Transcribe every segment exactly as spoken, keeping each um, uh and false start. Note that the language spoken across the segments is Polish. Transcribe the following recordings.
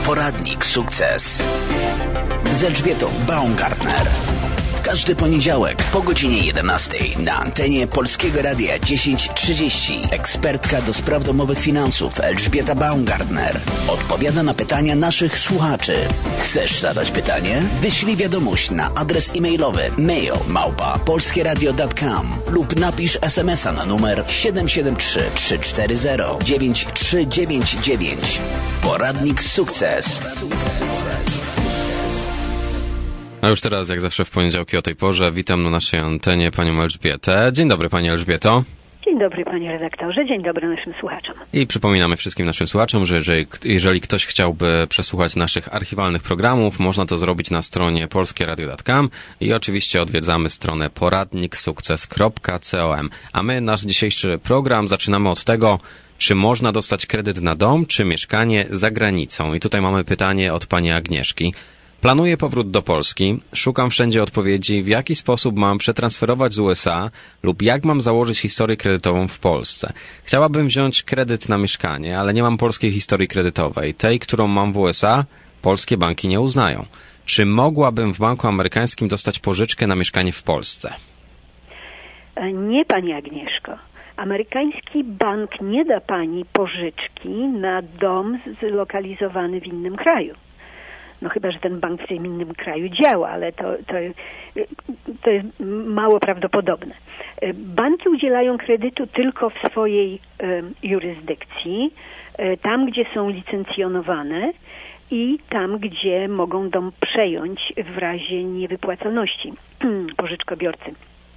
Poradnik Sukces z Elżbietą Baumgartner. Każdy poniedziałek po godzinie jedenastej na antenie Polskiego Radia dziesięć trzydzieści ekspertka do spraw domowych finansów Elżbieta Baumgartner odpowiada na pytania naszych słuchaczy. Chcesz zadać pytanie? Wyślij wiadomość na adres e-mailowy mail małpa polskieradio kropka com lub napisz es em es a na numer siedem siedem trzy trzy cztery zero dziewięć trzy dziewięć dziewięć. Poradnik Sukces. A już teraz, jak zawsze w poniedziałki o tej porze, witam na naszej antenie panią Elżbietę. Dzień dobry, pani Elżbieto. Dzień dobry, panie redaktorze. Dzień dobry naszym słuchaczom. I przypominamy wszystkim naszym słuchaczom, że jeżeli, jeżeli ktoś chciałby przesłuchać naszych archiwalnych programów, można to zrobić na stronie polskieradio kropka com i oczywiście odwiedzamy stronę poradnik sukces kropka com. A my nasz dzisiejszy program zaczynamy od tego, czy można dostać kredyt na dom, czy mieszkanie za granicą. I tutaj mamy pytanie od pani Agnieszki. Planuję powrót do Polski, szukam wszędzie odpowiedzi, w jaki sposób mam przetransferować z U S A lub jak mam założyć historię kredytową w Polsce. Chciałabym wziąć kredyt na mieszkanie, ale nie mam polskiej historii kredytowej. Tej, którą mam w U S A, polskie banki nie uznają. Czy mogłabym w banku amerykańskim dostać pożyczkę na mieszkanie w Polsce? Nie, pani Agnieszko. Amerykański bank nie da pani pożyczki na dom zlokalizowany w innym kraju. No chyba, że ten bank w tym innym kraju działa, ale to, to, to jest mało prawdopodobne. Banki udzielają kredytu tylko w swojej e, jurysdykcji, e, tam, gdzie są licencjonowane i tam, gdzie mogą dom przejąć w razie niewypłacalności pożyczkobiorcy.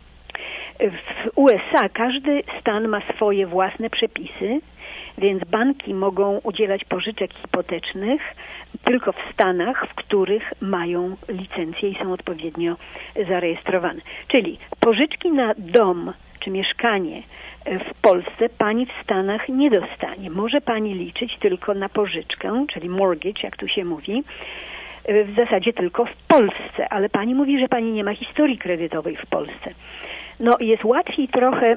W U S A każdy stan ma swoje własne przepisy, więc banki mogą udzielać pożyczek hipotecznych tylko w stanach, w których mają licencje i są odpowiednio zarejestrowane. Czyli pożyczki na dom czy mieszkanie w Polsce pani w Stanach nie dostanie. Może pani liczyć tylko na pożyczkę, czyli mortgage, jak tu się mówi, w zasadzie tylko w Polsce, ale pani mówi, że pani nie ma historii kredytowej w Polsce. No jest łatwiej trochę,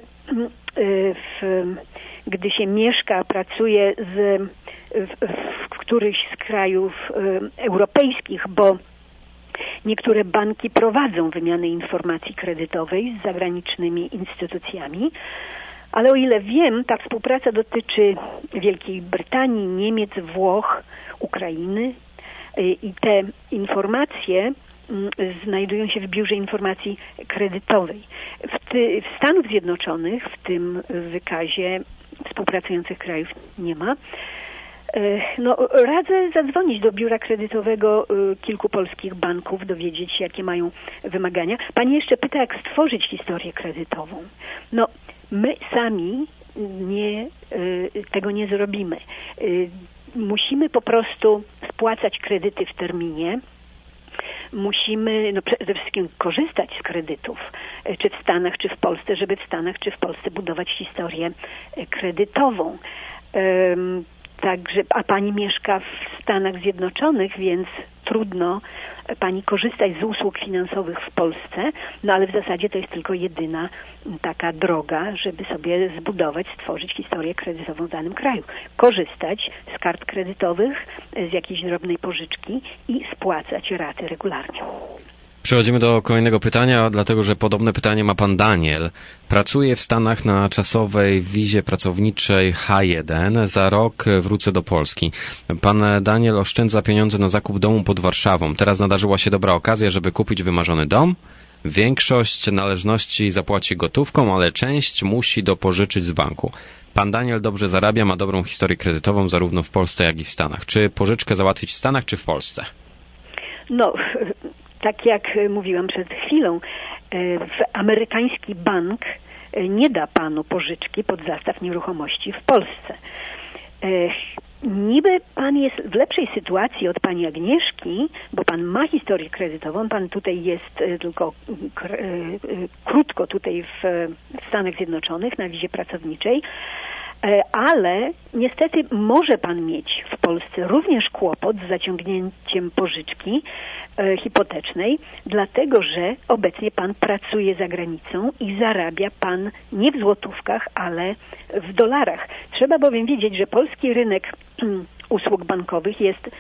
w, gdy się mieszka, pracuje z, w, w któryś z krajów europejskich, bo niektóre banki prowadzą wymianę informacji kredytowej z zagranicznymi instytucjami, ale o ile wiem, ta współpraca dotyczy Wielkiej Brytanii, Niemiec, Włoch, Ukrainy i te informacje znajdują się w Biurze Informacji Kredytowej. W, ty, w Stanach Zjednoczonych w tym wykazie współpracujących krajów nie ma. No, radzę zadzwonić do biura kredytowego kilku polskich banków, dowiedzieć się, jakie mają wymagania. Pani jeszcze pyta, jak stworzyć historię kredytową. No, my sami nie, tego nie zrobimy. Musimy po prostu spłacać kredyty w terminie. Musimy no, przede wszystkim korzystać z kredytów, czy w Stanach, czy w Polsce, żeby w Stanach, czy w Polsce budować historię kredytową. Um, także, a pani mieszka w Stanach Zjednoczonych, więc trudno pani korzystać z usług finansowych w Polsce, no ale w zasadzie to jest tylko jedyna taka droga, żeby sobie zbudować, stworzyć historię kredytową w danym kraju. Korzystać z kart kredytowych, z jakiejś drobnej pożyczki i spłacać raty regularnie. Przechodzimy do kolejnego pytania, dlatego że podobne pytanie ma pan Daniel. Pracuję w Stanach na czasowej wizie pracowniczej H jeden. Za rok wrócę do Polski. Pan Daniel oszczędza pieniądze na zakup domu pod Warszawą. Teraz nadarzyła się dobra okazja, żeby kupić wymarzony dom. Większość należności zapłaci gotówką, ale część musi dopożyczyć z banku. Pan Daniel dobrze zarabia, ma dobrą historię kredytową zarówno w Polsce, jak i w Stanach. Czy pożyczkę załatwić w Stanach, czy w Polsce? No... Tak jak mówiłam przed chwilą, amerykański bank nie da panu pożyczki pod zastaw nieruchomości w Polsce. Niby pan jest w lepszej sytuacji od pani Agnieszki, bo pan ma historię kredytową, pan tutaj jest tylko krótko tutaj w Stanach Zjednoczonych na wizie pracowniczej, ale niestety może pan mieć w Polsce również kłopot z zaciągnięciem pożyczki e, hipotecznej, dlatego że obecnie pan pracuje za granicą i zarabia pan nie w złotówkach, ale w dolarach. Trzeba bowiem wiedzieć, że polski rynek usług bankowych jest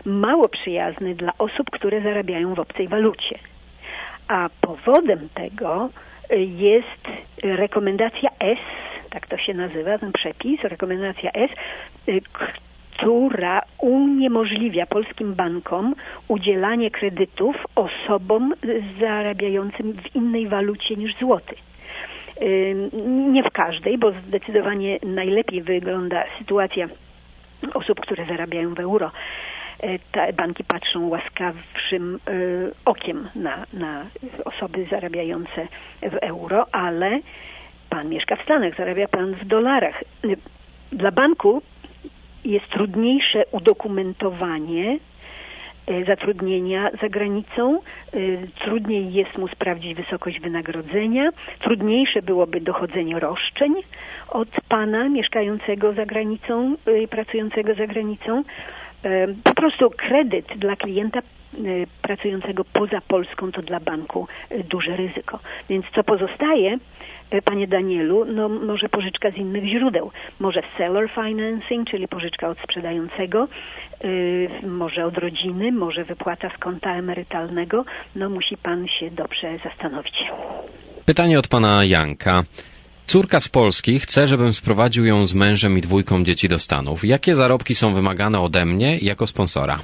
mało przyjazny dla osób, które zarabiają w obcej walucie. A powodem tego jest rekomendacja S, tak to się nazywa, ten przepis, rekomendacja S, która uniemożliwia polskim bankom udzielanie kredytów osobom zarabiającym w innej walucie niż złoty. Nie w każdej, bo zdecydowanie najlepiej wygląda sytuacja osób, które zarabiają w euro. Te banki patrzą łaskawszym okiem na, na osoby zarabiające w euro, ale pan mieszka w Stanach, zarabia pan w dolarach. Dla banku jest trudniejsze udokumentowanie zatrudnienia za granicą, trudniej jest mu sprawdzić wysokość wynagrodzenia, trudniejsze byłoby dochodzenie roszczeń od pana mieszkającego za granicą, pracującego za granicą. Po prostu kredyt dla klienta pracującego poza Polską to dla banku duże ryzyko. Więc co pozostaje, panie Danielu, no może pożyczka z innych źródeł. Może seller financing, czyli pożyczka od sprzedającego, yy, może od rodziny, może wypłata z konta emerytalnego. No musi pan się dobrze zastanowić. Pytanie od pana Janka. Córka z Polski chce, żebym sprowadził ją z mężem i dwójką dzieci do Stanów. Jakie zarobki są wymagane ode mnie jako sponsora?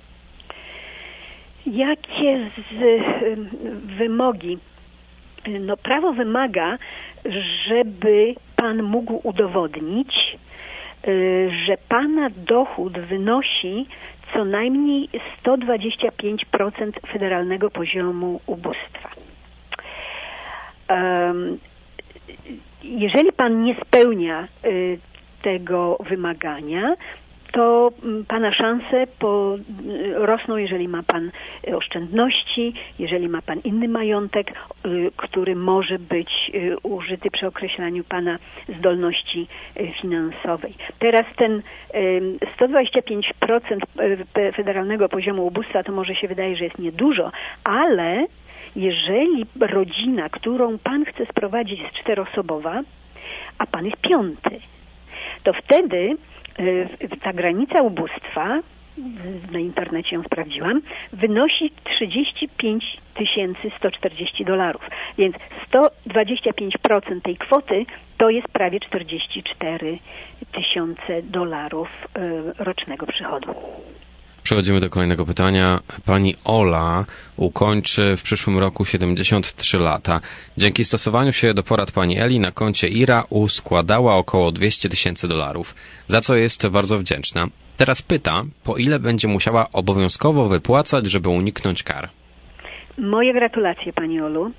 Jakie z, wymogi? No, prawo wymaga, żeby pan mógł udowodnić, że pana dochód wynosi co najmniej sto dwadzieścia pięć procent federalnego poziomu ubóstwa. Jeżeli pan nie spełnia tego wymagania, to pana szanse po, rosną, jeżeli ma pan oszczędności, jeżeli ma pan inny majątek, który może być użyty przy określaniu pana zdolności finansowej. Teraz ten sto dwadzieścia pięć procent federalnego poziomu ubóstwa, to może się wydaje, że jest niedużo, ale jeżeli rodzina, którą pan chce sprowadzić, jest czteroosobowa, a pan jest piąty, to wtedy ta granica ubóstwa, na internecie ją sprawdziłam, wynosi trzydzieści pięć tysięcy sto czterdzieści dolarów. Więc sto dwadzieścia pięć procent tej kwoty to jest prawie czterdzieści cztery tysiące dolarów rocznego przychodu. Przechodzimy do kolejnego pytania. Pani Ola ukończy w przyszłym roku siedemdziesiąt trzy lata. Dzięki stosowaniu się do porad pani Eli na koncie I R A uskładała około dwieście tysięcy dolarów, za co jest bardzo wdzięczna. Teraz pyta, po ile będzie musiała obowiązkowo wypłacać, żeby uniknąć kar. Moje gratulacje, pani Olu.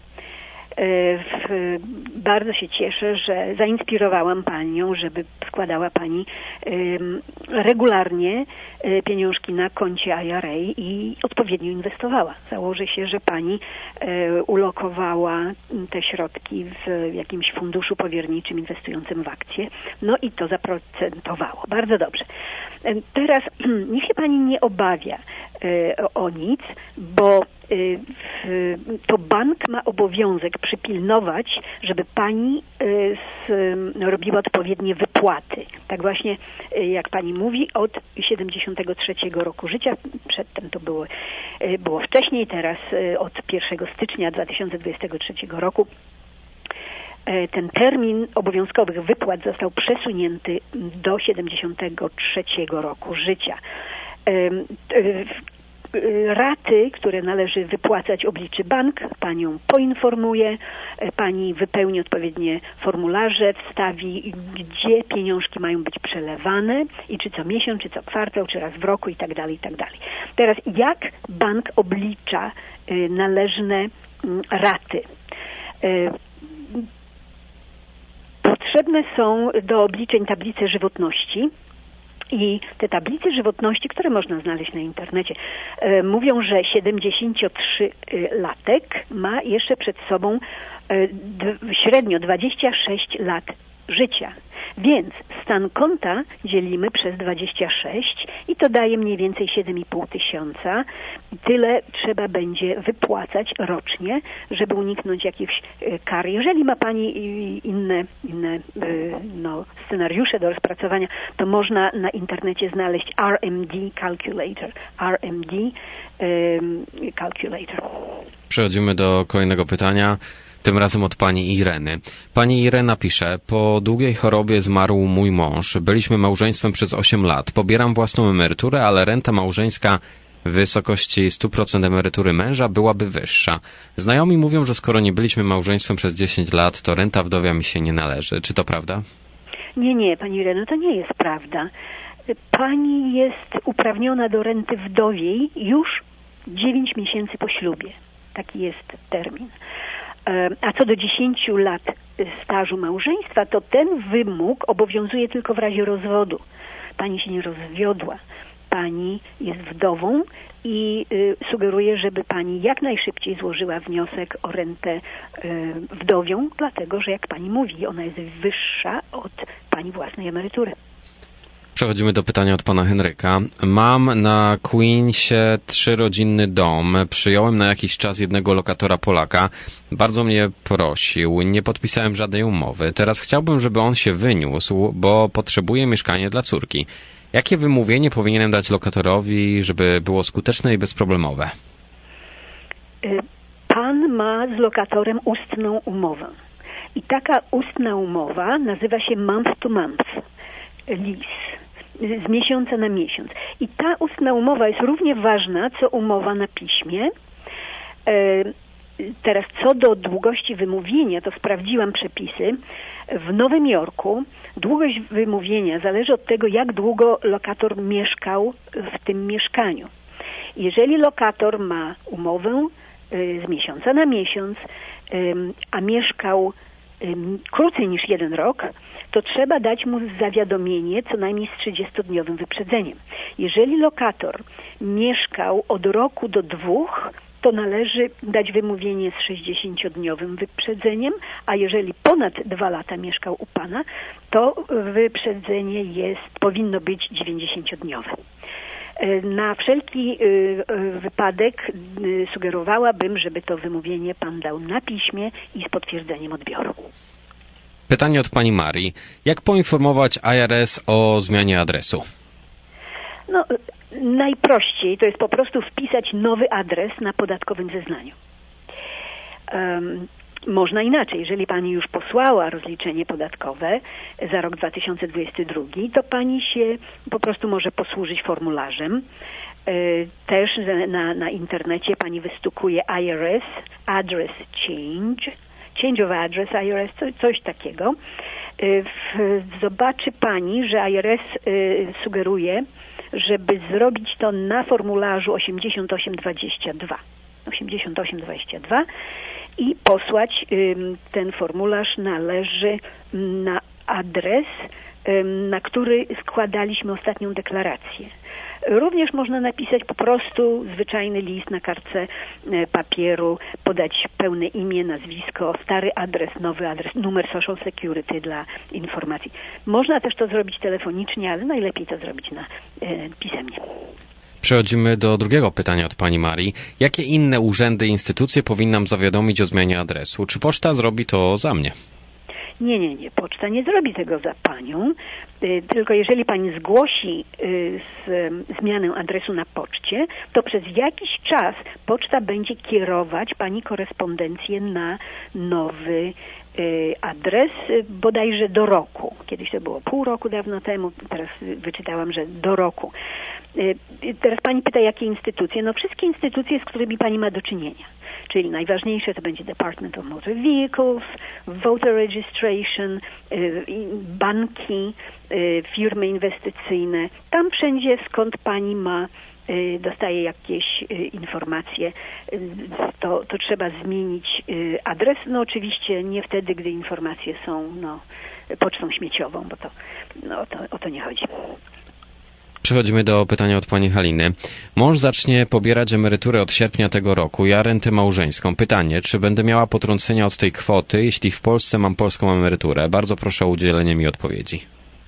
W, bardzo się cieszę, że zainspirowałam panią, żeby składała pani um, regularnie um, pieniążki na koncie I R A i odpowiednio inwestowała. Założę się, że pani um, ulokowała te środki w jakimś funduszu powierniczym inwestującym w akcje, no i to zaprocentowało. Bardzo dobrze. Um, teraz niech się pani nie obawia um, o nic, bo to bank ma obowiązek przypilnować, żeby pani z, robiła odpowiednie wypłaty. Tak właśnie, jak pani mówi, od siedemdziesiątego trzeciego roku życia, przedtem to było, było wcześniej, teraz od pierwszego stycznia dwa tysiące dwudziestego trzeciego roku ten termin obowiązkowych wypłat został przesunięty do siedemdziesiątego trzeciego roku życia. Raty, które należy wypłacać, obliczy bank, panią poinformuje, pani wypełni odpowiednie formularze, wstawi, gdzie pieniążki mają być przelewane i czy co miesiąc, czy co kwartał, czy raz w roku i tak dalej, i tak dalej. Teraz jak bank oblicza należne raty? Potrzebne są do obliczeń tablice żywotności. I te tablice żywotności, które można znaleźć na internecie, e, mówią, że siedemdziesięciotrzylatek ma jeszcze przed sobą e, d- średnio dwadzieścia sześć lat życia. Więc stan konta dzielimy przez dwadzieścia sześć i to daje mniej więcej siedem i pół tysiąca. Tyle trzeba będzie wypłacać rocznie, żeby uniknąć jakichś kar. Jeżeli ma Pani inne, inne no, scenariusze do rozpracowania, to można na internecie znaleźć R M D Calculator. R M D um, Calculator. Przechodzimy do kolejnego pytania. Tym razem od pani Ireny. Pani Irena pisze, po długiej chorobie zmarł mój mąż. Byliśmy małżeństwem przez osiem lat. Pobieram własną emeryturę, ale renta małżeńska w wysokości sto procent emerytury męża byłaby wyższa. Znajomi mówią, że skoro nie byliśmy małżeństwem przez dziesięć lat, to renta wdowia mi się nie należy. Czy to prawda? Nie, nie, pani Ireno, to nie jest prawda. Pani jest uprawniona do renty wdowiej już dziewięć miesięcy po ślubie. Taki jest termin. A co do dziesięciu lat stażu małżeństwa, to ten wymóg obowiązuje tylko w razie rozwodu. Pani się nie rozwiodła. Pani jest wdową i y, sugeruję, żeby pani jak najszybciej złożyła wniosek o rentę y, wdowią, dlatego że jak pani mówi, ona jest wyższa od pani własnej emerytury. Przechodzimy do pytania od pana Henryka. Mam na Queensie trzyrodzinny dom. Przyjąłem na jakiś czas jednego lokatora Polaka. Bardzo mnie prosił. Nie podpisałem żadnej umowy. Teraz chciałbym, żeby on się wyniósł, bo potrzebuję mieszkanie dla córki. Jakie wymówienie powinienem dać lokatorowi, żeby było skuteczne i bezproblemowe? Pan ma z lokatorem ustną umowę. I taka ustna umowa nazywa się month to month lease. Z miesiąca na miesiąc. I ta ustna umowa jest równie ważna, co umowa na piśmie. Teraz co do długości wymówienia, to sprawdziłam przepisy. W Nowym Jorku długość wymówienia zależy od tego, jak długo lokator mieszkał w tym mieszkaniu. Jeżeli lokator ma umowę z miesiąca na miesiąc, a mieszkał krócej niż jeden rok, to trzeba dać mu zawiadomienie co najmniej z trzydziestodniowym wyprzedzeniem. Jeżeli lokator mieszkał od roku do dwóch, to należy dać wymówienie z sześćdziesięciodniowym wyprzedzeniem, a jeżeli ponad dwa lata mieszkał u pana, to wyprzedzenie jest, powinno być dziewięćdziesięciodniowe. Na wszelki wypadek sugerowałabym, żeby to wymówienie pan dał na piśmie i z potwierdzeniem odbioru. Pytanie od pani Marii. Jak poinformować I R S o zmianie adresu? No, najprościej to jest po prostu wpisać nowy adres na podatkowym zeznaniu. Um, można inaczej. Jeżeli pani już posłała rozliczenie podatkowe za rok dwa tysiące dwudziesty drugi, to pani się po prostu może posłużyć formularzem. Też na, na internecie pani wystukuje I R S, address change, change of address I R S, coś, coś takiego. Zobaczy pani, że I R S sugeruje, żeby zrobić to na formularzu osiemdziesiąt osiem dwadzieścia dwa. osiemdziesiąt osiem dwadzieścia dwa i posłać ten formularz należy na adres, na który składaliśmy ostatnią deklarację. Również można napisać po prostu zwyczajny list na kartce papieru, podać pełne imię, nazwisko, stary adres, nowy adres, numer Social Security dla informacji. Można też to zrobić telefonicznie, ale najlepiej to zrobić na e, pisemnie. Przechodzimy do drugiego pytania od pani Marii. Jakie inne urzędy i instytucje powinnam zawiadomić o zmianie adresu? Czy poczta zrobi to za mnie? Nie, nie, nie. Poczta nie zrobi tego za panią, y, tylko jeżeli pani zgłosi y, z, zmianę adresu na poczcie, to przez jakiś czas poczta będzie kierować pani korespondencję na nowy y, adres, y, bodajże do roku. Kiedyś to było pół roku dawno temu, teraz wyczytałam, że do roku. Y, teraz pani pyta, jakie instytucje? No wszystkie instytucje, z którymi pani ma do czynienia. Czyli najważniejsze to będzie Department of Motor Vehicles, Voter Registration, banki, firmy inwestycyjne. Tam wszędzie, skąd pani ma, dostaje jakieś informacje, to, to trzeba zmienić adres. No oczywiście nie wtedy, gdy informacje są no, pocztą śmieciową, bo to, no, to o to nie chodzi. przechodzimy do pytania od pani Haliny. Mąż zacznie pobierać emeryturę od sierpnia tego roku, ja rentę małżeńską. Pytanie, czy będę miała potrącenia od tej kwoty, jeśli w Polsce mam polską emeryturę? Bardzo proszę o udzielenie mi odpowiedzi.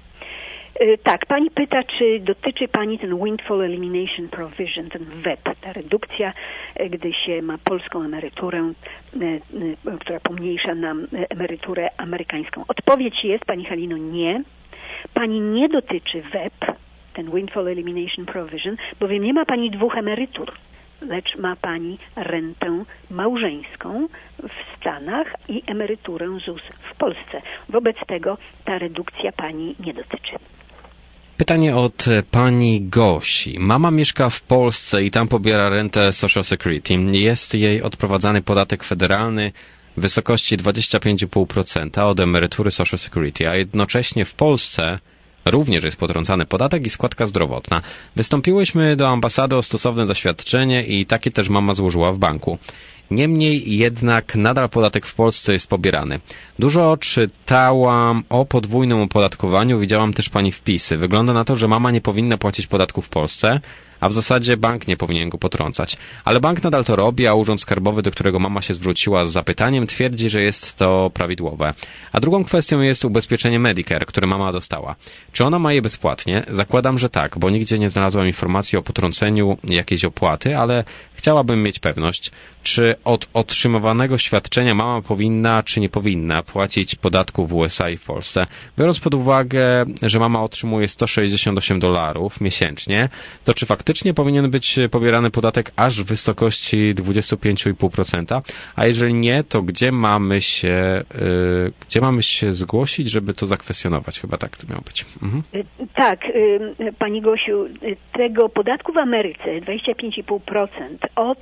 Tak, pani pyta, czy dotyczy pani ten Windfall Elimination Provision, ten W E P, ta redukcja, gdy się ma polską emeryturę, która pomniejsza nam emeryturę amerykańską. Odpowiedź jest, pani Halino, nie. Pani nie dotyczy W E P, ten Windfall Elimination Provision, bowiem nie ma pani dwóch emerytur, lecz ma pani rentę małżeńską w Stanach i emeryturę Z U S w Polsce. Wobec tego ta redukcja pani nie dotyczy. Pytanie od pani Gosi. Mama mieszka w Polsce i tam pobiera rentę Social Security. Jest jej odprowadzany podatek federalny w wysokości dwadzieścia pięć przecinek pięć procent od emerytury Social Security, a jednocześnie w Polsce również jest potrącany podatek i składka zdrowotna. Wystąpiłyśmy do ambasady o stosowne zaświadczenie i takie też mama złożyła w banku. Niemniej jednak nadal podatek w Polsce jest pobierany. Dużo czytałam o podwójnym opodatkowaniu, widziałam też pani wpisy. Wygląda na to, że mama nie powinna płacić podatku w Polsce, a w zasadzie bank nie powinien go potrącać. Ale bank nadal to robi, a Urząd Skarbowy, do którego mama się zwróciła z zapytaniem, twierdzi, że jest to prawidłowe. A drugą kwestią jest ubezpieczenie Medicare, które mama dostała. Czy ona ma je bezpłatnie? Zakładam, że tak, bo nigdzie nie znalazłam informacji o potrąceniu jakiejś opłaty, ale chciałabym mieć pewność, czy od otrzymywanego świadczenia mama powinna, czy nie powinna płacić podatku w U S A i w Polsce. Biorąc pod uwagę, że mama otrzymuje sto sześćdziesiąt osiem dolarów miesięcznie, to czy faktycznie powinien być pobierany podatek aż w wysokości dwadzieścia pięć przecinek pięć procent? A jeżeli nie, to gdzie mamy się, yy, gdzie mamy się zgłosić, żeby to zakwestionować? Chyba tak to miało być. Mhm. Tak, yy, pani Gosiu, tego podatku w Ameryce dwadzieścia pięć przecinek pięć procent od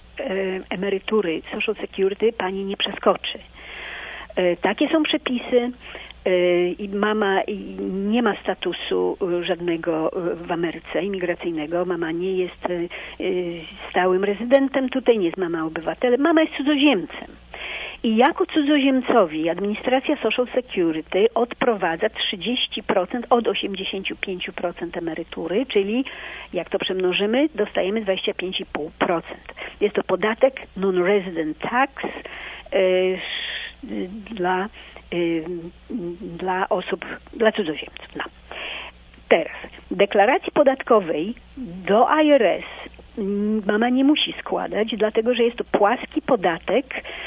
emerytury Social Security pani nie przeskoczy. Takie są przepisy i mama nie ma statusu żadnego w Ameryce imigracyjnego. Mama nie jest stałym rezydentem tutaj, nie jest mama obywatelem. Mama jest cudzoziemcem. I jako cudzoziemcowi administracja Social Security odprowadza trzydzieści procent od osiemdziesiąt pięć procent emerytury, czyli jak to przemnożymy, dostajemy dwadzieścia pięć przecinek pięć procent. Jest to podatek non-resident tax y, dla, y, dla osób, dla cudzoziemców. No. Teraz, deklaracji podatkowej do I R S mama nie musi składać, dlatego że jest to płaski podatek,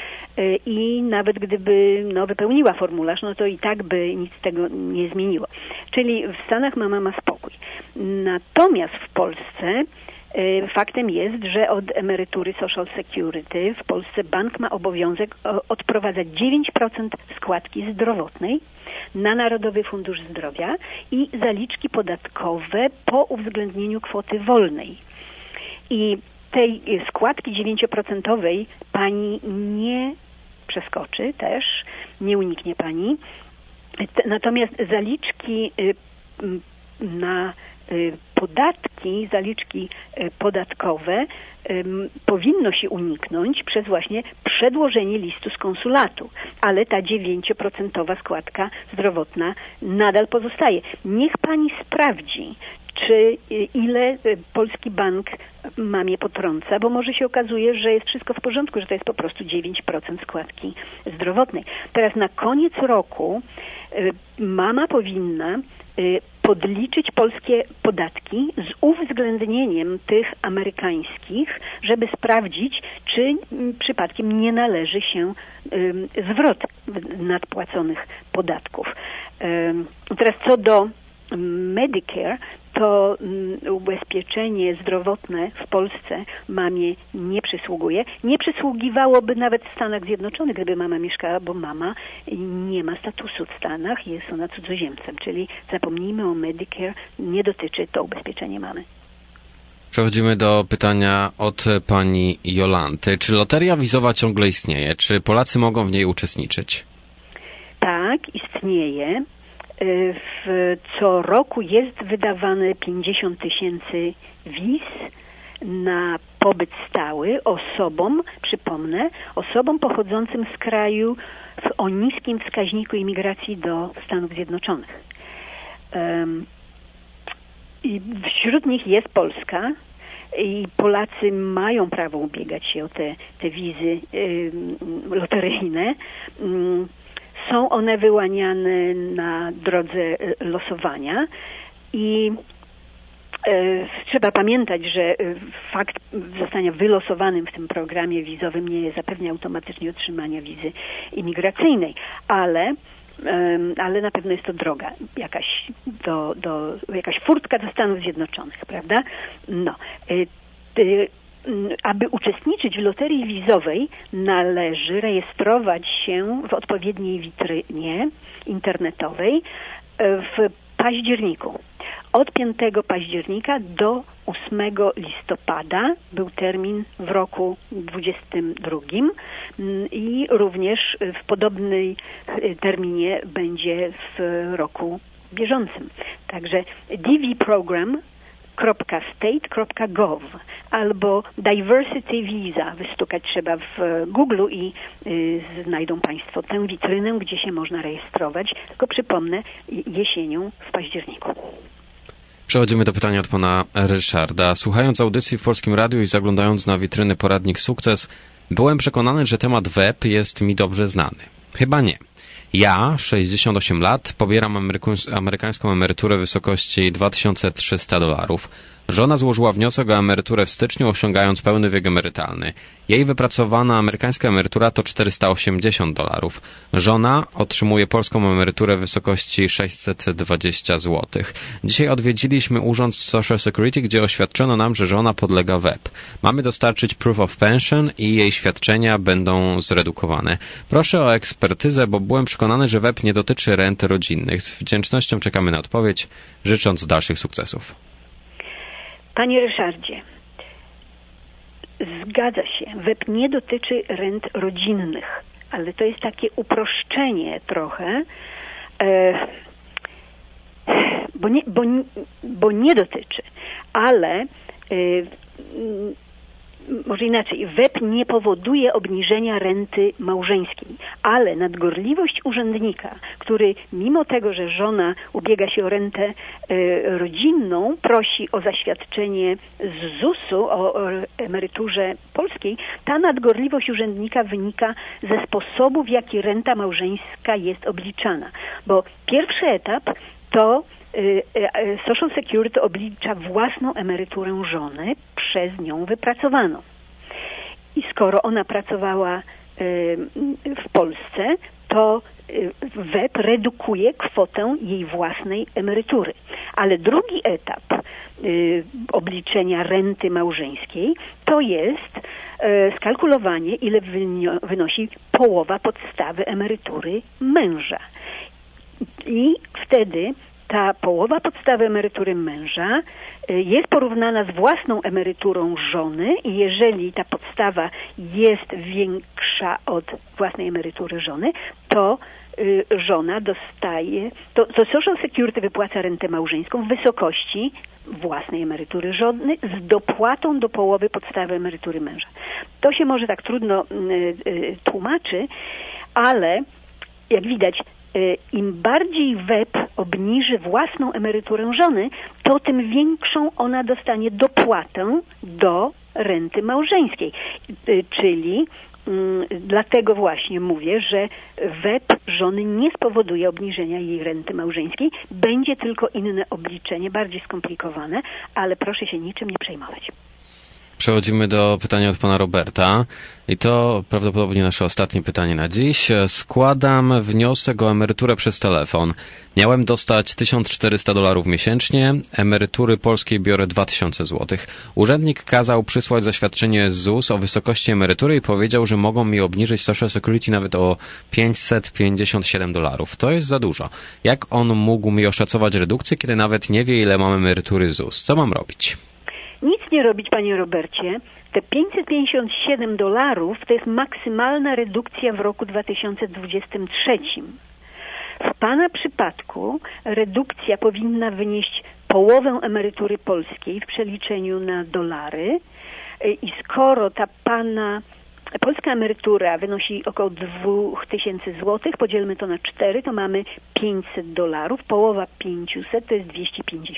i nawet gdyby no, wypełniła formularz, no to i tak by nic z tego nie zmieniło. Czyli w Stanach mama ma spokój. Natomiast w Polsce y, faktem jest, że od emerytury Social Security w Polsce bank ma obowiązek o, odprowadzać dziewięć procent składki zdrowotnej na Narodowy Fundusz Zdrowia i zaliczki podatkowe po uwzględnieniu kwoty wolnej. I tej składki dziewięcioprocentowej pani nie przeskoczy też, nie uniknie pani. Natomiast zaliczki na podatki, zaliczki podatkowe powinno się uniknąć przez właśnie przedłożenie listu z konsulatu, ale ta dziewięcioprocentowa składka zdrowotna nadal pozostaje. Niech pani sprawdzi, czy ile polski bank mamie potrąca, bo może się okazuje, że jest wszystko w porządku, że to jest po prostu dziewięć procent składki zdrowotnej. Teraz na koniec roku mama powinna podliczyć polskie podatki z uwzględnieniem tych amerykańskich, żeby sprawdzić, czy przypadkiem nie należy się zwrot nadpłaconych podatków. Teraz co do Medicare, to ubezpieczenie zdrowotne w Polsce mamie nie przysługuje. Nie przysługiwałoby nawet w Stanach Zjednoczonych, gdyby mama mieszkała, bo mama nie ma statusu w Stanach, jest ona cudzoziemcem, czyli zapomnijmy o Medicare, nie dotyczy to ubezpieczenie mamy. Przechodzimy do pytania od pani Jolanty. Czy loteria wizowa ciągle istnieje? Czy Polacy mogą w niej uczestniczyć? Tak, istnieje. W, co roku jest wydawane pięćdziesiąt tysięcy wiz na pobyt stały osobom, przypomnę, osobom pochodzącym z kraju o niskim wskaźniku imigracji do Stanów Zjednoczonych. Um, I wśród nich jest Polska i Polacy mają prawo ubiegać się o te, te wizy y, loteryjne. Y, są one wyłaniane na drodze losowania i y, trzeba pamiętać, że fakt zostania wylosowanym w tym programie wizowym nie zapewnia automatycznie otrzymania wizy imigracyjnej, ale ale na pewno jest to droga jakaś do, do jakaś furtka do Stanów Zjednoczonych, prawda? No. Aby uczestniczyć w loterii wizowej, należy rejestrować się w odpowiedniej witrynie internetowej w październiku. Od piątego października do ósmego listopada był termin w roku dwudziestym drugim i również w podobnej terminie będzie w roku bieżącym. Także d v program kropka state kropka gov albo Diversity Visa wystukać trzeba w Google i y, znajdą Państwo tę witrynę, gdzie się można rejestrować. Tylko przypomnę, jesienią w październiku. Przechodzimy do pytania od pana Ryszarda. Słuchając audycji w Polskim Radiu i zaglądając na witryny Poradnik Sukces, byłem przekonany, że temat web jest mi dobrze znany. Chyba nie. Ja, sześćdziesiąt osiem lat, pobieram amerykańską emeryturę w wysokości dwa tysiące trzysta dolarów. Żona złożyła wniosek o emeryturę w styczniu, osiągając pełny wiek emerytalny. Jej wypracowana amerykańska emerytura to czterysta osiemdziesiąt dolarów. Żona otrzymuje polską emeryturę w wysokości sześćset dwadzieścia złotych. Dzisiaj odwiedziliśmy Urząd Social Security, gdzie oświadczono nam, że żona podlega W E P. Mamy dostarczyć proof of pension i jej świadczenia będą zredukowane. Proszę o ekspertyzę, bo byłem przekonany, że W E P nie dotyczy rent rodzinnych. Z wdzięcznością czekamy na odpowiedź, życząc dalszych sukcesów. Panie Ryszardzie, zgadza się, W E P nie dotyczy rent rodzinnych, ale to jest takie uproszczenie trochę, e, bo, nie, bo, bo nie dotyczy, ale e, może inaczej, W E P nie powoduje obniżenia renty małżeńskiej, ale nadgorliwość urzędnika, który mimo tego, że żona ubiega się o rentę e, rodzinną, prosi o zaświadczenie z zusu o, o emeryturze polskiej, ta nadgorliwość urzędnika wynika ze sposobu, w jaki renta małżeńska jest obliczana. Bo pierwszy etap to Social Security oblicza własną emeryturę żony przez nią wypracowaną. I skoro ona pracowała w Polsce, to W E P redukuje kwotę jej własnej emerytury. Ale drugi etap obliczenia renty małżeńskiej to jest skalkulowanie, ile wynosi połowa podstawy emerytury męża. I wtedy ta połowa podstawy emerytury męża jest porównana z własną emeryturą żony i jeżeli ta podstawa jest większa od własnej emerytury żony, to y, żona dostaje, to, to Social Security wypłaca rentę małżeńską w wysokości własnej emerytury żony z dopłatą do połowy podstawy emerytury męża. To się może tak trudno y, y, tłumaczy, ale jak widać, im bardziej W E P obniży własną emeryturę żony, to tym większą ona dostanie dopłatę do renty małżeńskiej. Czyli mm, dlatego właśnie mówię, że W E P żony nie spowoduje obniżenia jej renty małżeńskiej. Będzie tylko inne obliczenie, bardziej skomplikowane, ale proszę się niczym nie przejmować. Przechodzimy do pytania od pana Roberta i to prawdopodobnie nasze ostatnie pytanie na dziś. Składam wniosek o emeryturę przez telefon. Miałem dostać tysiąc czterysta dolarów miesięcznie, emerytury polskiej biorę dwa tysiące złotych. Urzędnik kazał przysłać zaświadczenie z Z U S o wysokości emerytury i powiedział, że mogą mi obniżyć Social Security nawet o pięćset pięćdziesiąt siedem dolarów. To jest za dużo. Jak on mógł mi oszacować redukcję, kiedy nawet nie wie, ile mam emerytury Z U S? Co mam robić? Nic nie robić, panie Robercie. Te pięćset pięćdziesiąt siedem dolarów to jest maksymalna redukcja w roku dwa tysiące dwudziestym trzecim. W pana przypadku redukcja powinna wynieść połowę emerytury polskiej w przeliczeniu na dolary i skoro ta pana polska emerytura wynosi około dwa tysiące złotych, podzielmy to na cztery, to mamy pięćset dolarów, połowa pięćset to jest dwieście pięćdziesiąt.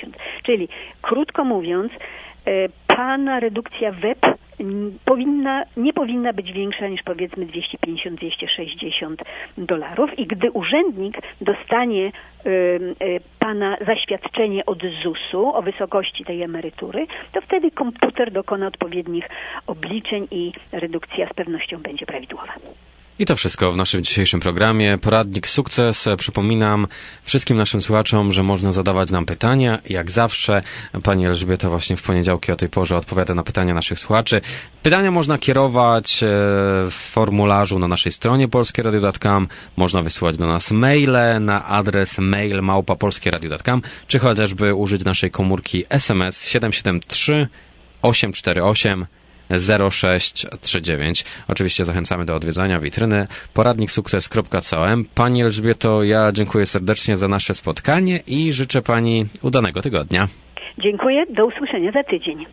Czyli krótko mówiąc, Pana redukcja W E P powinna, nie powinna być większa niż powiedzmy dwieście pięćdziesiąt do dwieście sześćdziesiąt dolarów i gdy urzędnik dostanie y, y, Pana zaświadczenie od zusu o wysokości tej emerytury, to wtedy komputer dokona odpowiednich obliczeń i redukcja z pewnością będzie prawidłowa. I to wszystko w naszym dzisiejszym programie. Poradnik Sukces. Przypominam wszystkim naszym słuchaczom, że można zadawać nam pytania. Jak zawsze pani Elżbieta właśnie w poniedziałki o tej porze odpowiada na pytania naszych słuchaczy. Pytania można kierować w formularzu na naszej stronie polskie radio kropka com. Można wysyłać do nas maile na adres mail małpa polskie radio kropka com, czy chociażby użyć naszej komórki S M S siedem siedem trzy osiem cztery osiem zero sześć trzy dziewięć. Oczywiście zachęcamy do odwiedzania witryny poradnik sukces kropka com. Pani Elżbieto, ja dziękuję serdecznie za nasze spotkanie i życzę Pani udanego tygodnia. Dziękuję, do usłyszenia za tydzień.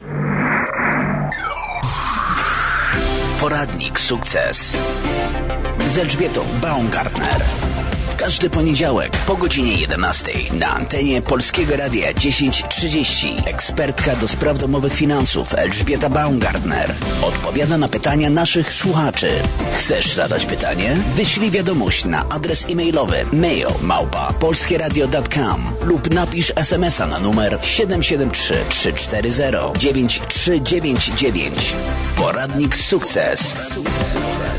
Poradnik Sukces z Elżbietą Baumgartner. Każdy poniedziałek po godzinie jedenastej na antenie Polskiego Radia dziesięć trzydzieści. Ekspertka do spraw domowych finansów Elżbieta Baumgartner odpowiada na pytania naszych słuchaczy. Chcesz zadać pytanie? Wyślij wiadomość na adres e-mailowy mail małpa polskie radio kropka com lub napisz es em es a na numer siedem siedem trzy trzy cztery zero dziewięć trzy dziewięć dziewięć. Poradnik Sukces.